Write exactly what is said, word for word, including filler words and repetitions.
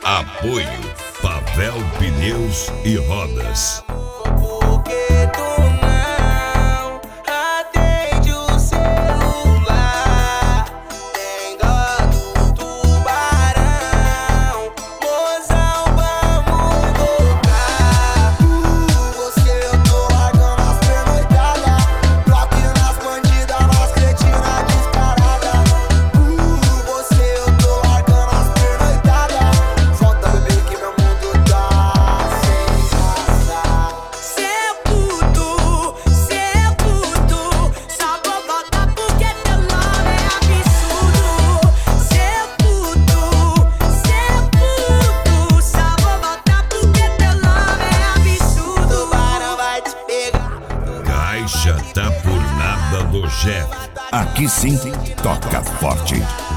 Apoio Pavel Pneus e Rodas. Porque tu não atende o celular? Tem dó do tubarão, mozão, vamos voltar. Uh, você eu tô largando as pernoitadas, bloco nas bandidas, nas cretinas descaradas. Uh, você eu tô largando as pernoitadas, volta bebê que meu mundo tá sem graça. Seu puto, seu puto, só vou voltar porque teu nome é absurdo. Seu puto, seu puto, só vou voltar porque teu nome é absurdo. O tubarão vai te pegar. Caixa tá por nada do Jeff. Aqui sim, toca forte.